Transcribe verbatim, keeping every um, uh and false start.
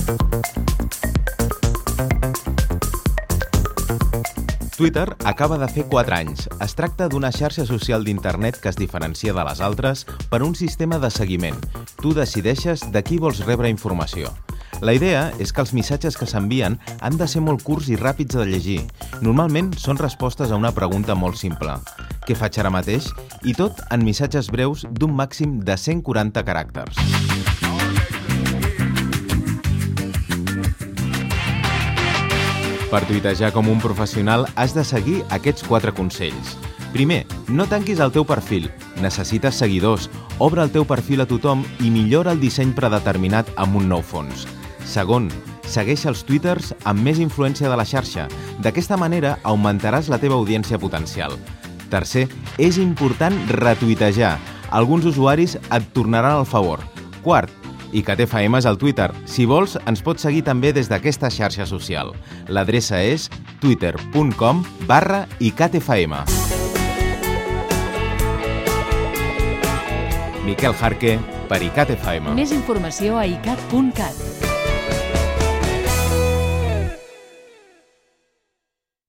Twitter acaba de fer quatre anys. Es tracta d'una xarxa social d'internet que es diferencia de les altres per un sistema de seguiment. Tu decideixes de qui vols rebre informació. La idea és que els missatges que s'envien han de ser molt curts i ràpids de llegir. Normalment són respostes a una pregunta molt simple. Què faig ara mateix? I tot en missatges breus d'un màxim de cent quaranta caràcters. Per tuitejar com un professional has de seguir aquests quatre consells. Primer, no tanquis el teu perfil. Necessites seguidors. Obre el teu perfil a tothom i millora el disseny predeterminat amb un nou fons. Segon, segueix els twitters amb més influència de la xarxa. D'aquesta manera augmentaràs la teva audiència potencial. Tercer, és important retuitejar. Alguns usuaris et tornaran el favor. Quart, ICAT-F M és al Twitter. Si vols, ens pots seguir també des d'aquesta xarxa social. L'adreça és twitter punt com barra ICAT-F M. Miquel Jarque, per ICAT-F M. Més informació a icat punt cat.